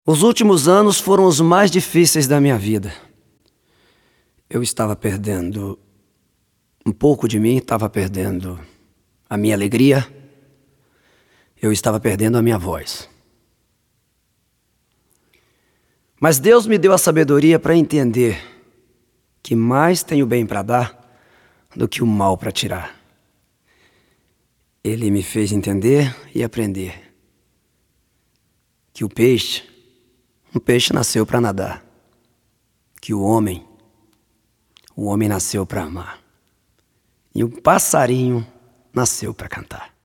Os últimos anos foram os mais difíceis da minha vida. Eu estava perdendo um pouco de mim, estava perdendo a minha alegria, eu estava perdendo a minha voz. Mas Deus me deu a sabedoria para entender que mais tenho bem para dar do que o mal para tirar. Ele me fez entender e aprender que um peixe nasceu para nadar, que o homem nasceu para amar, e um passarinho nasceu para cantar.